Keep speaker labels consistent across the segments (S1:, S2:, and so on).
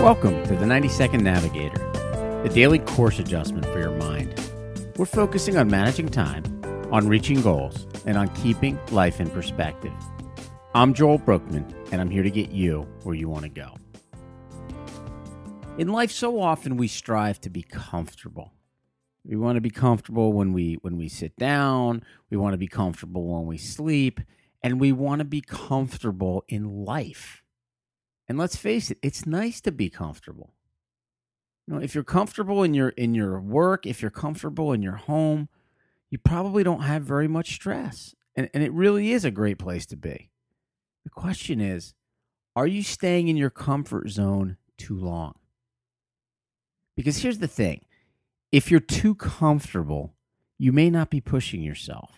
S1: Welcome to the 90-Second Navigator, the daily course adjustment for your mind. We're focusing on managing time, on reaching goals, and on keeping life in perspective. I'm Joel Brookman, and I'm here to get you where you want to go. In life, so often we strive to be comfortable. We want to be comfortable when we sit down, we want to be comfortable when we sleep, and we want to be comfortable in life. And let's face it, it's nice to be comfortable. You know, if you're comfortable in your work, if you're comfortable in your home, you probably don't have very much stress. And it really is a great place to be. The question is, are you staying in your comfort zone too long? Because here's the thing. If you're too comfortable, you may not be pushing yourself.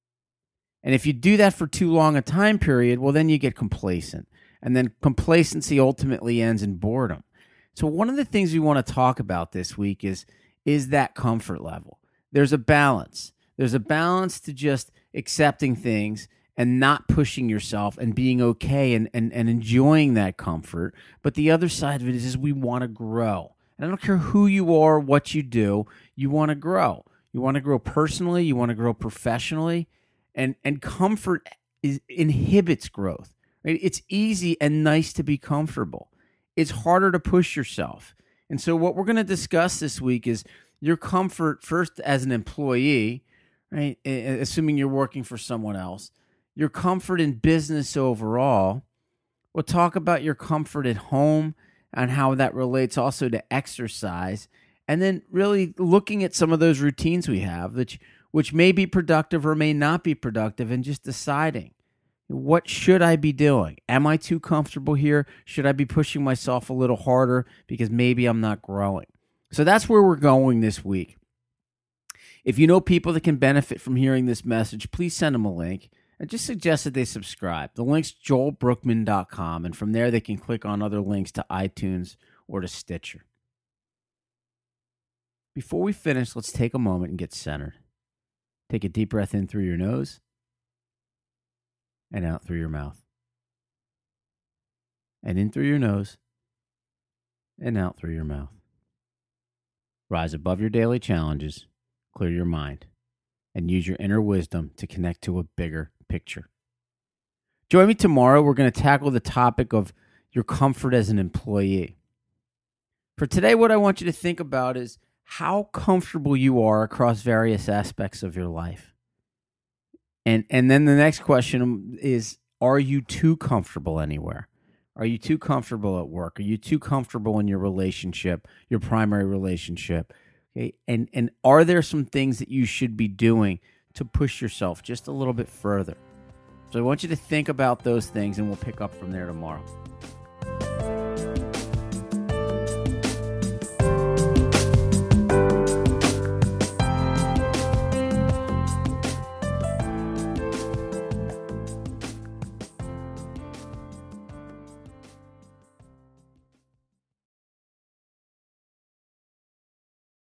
S1: And if you do that for too long a time period, well, then you get complacent. And then complacency ultimately ends in boredom. So one of the things we want to talk about this week is that comfort level. There's a balance. There's a balance to just accepting things and not pushing yourself and being okay and enjoying that comfort. But the other side of it is we want to grow. And I don't care who you are, what you do, you want to grow. You want to grow personally, you want to grow professionally, and comfort inhibits growth. Right? It's easy and nice to be comfortable. It's harder to push yourself. And so what we're going to discuss this week is your comfort first as an employee, right? Assuming you're working for someone else, your comfort in business overall. We'll talk about your comfort at home and how that relates also to exercise. And then really looking at some of those routines we have, which may be productive or may not be productive, and just deciding, what should I be doing? Am I too comfortable here? Should I be pushing myself a little harder because maybe I'm not growing? So that's where we're going this week. If you know people that can benefit from hearing this message, please send them a link and just suggest that they subscribe. The link's joelbrookman.com, and from there they can click on other links to iTunes or to Stitcher. Before we finish, let's take a moment and get centered. Take a deep breath in through your nose and out through your mouth. And in through your nose and out through your mouth. Rise above your daily challenges, clear your mind, and use your inner wisdom to connect to a bigger picture. Join me tomorrow. We're going to tackle the topic of your comfort as an employee. For today, what I want you to think about is how comfortable you are across various aspects of your life. And then the next question is, are you too comfortable anywhere? Are you too comfortable at work? Are you too comfortable in your relationship, your primary relationship? Okay? And are there some things that you should be doing to push yourself just a little bit further? So I want you to think about those things, and we'll pick up from there tomorrow.